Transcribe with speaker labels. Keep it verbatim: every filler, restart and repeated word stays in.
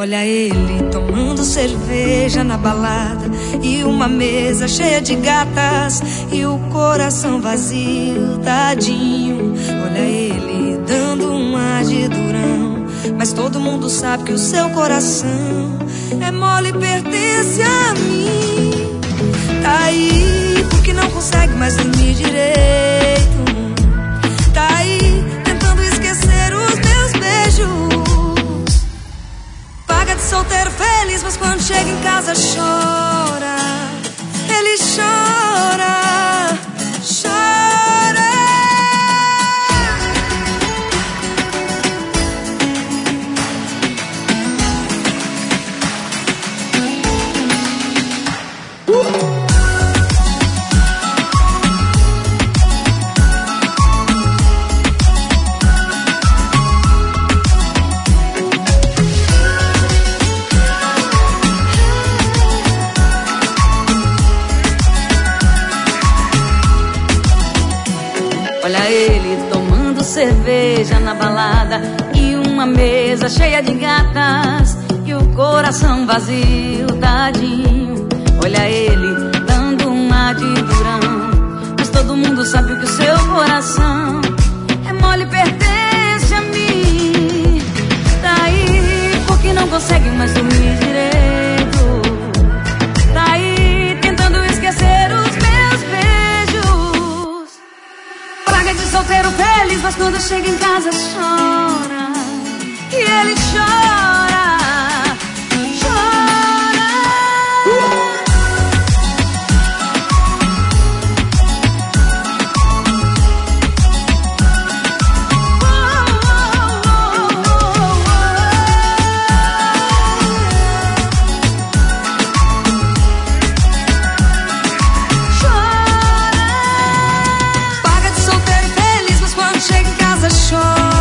Speaker 1: Olha ele tomando cerveja na balada e uma mesa cheia de gatas e o coração vazio, tadinho. Olha ele dando um ar de durão, mas todo mundo sabe que o seu coração é mole e pertence a mim. Tá aí porque não consegue mais dormir direito. Tá aí tentando esquecer os meus beijos. Paga de solteiro feliz, mas quando chega em casa chora. Ele chora, chora. Uh!
Speaker 2: Olha ele tomando cerveja na balada e uma mesa cheia de gatas e o coração vazio, tadinho. Olha ele dando um ar de durão, mas todo mundo sabe que o seu coração é mole e pertence a mim. Tá aí porque não consegue mais dormir direito. Tá aí tentando esquecer os meus beijos. Paga de solteiro feliz, mas quando chega em casa chora. E ele chora, chora.
Speaker 1: Paga de solteiro feliz, mas quando chega em casa chora.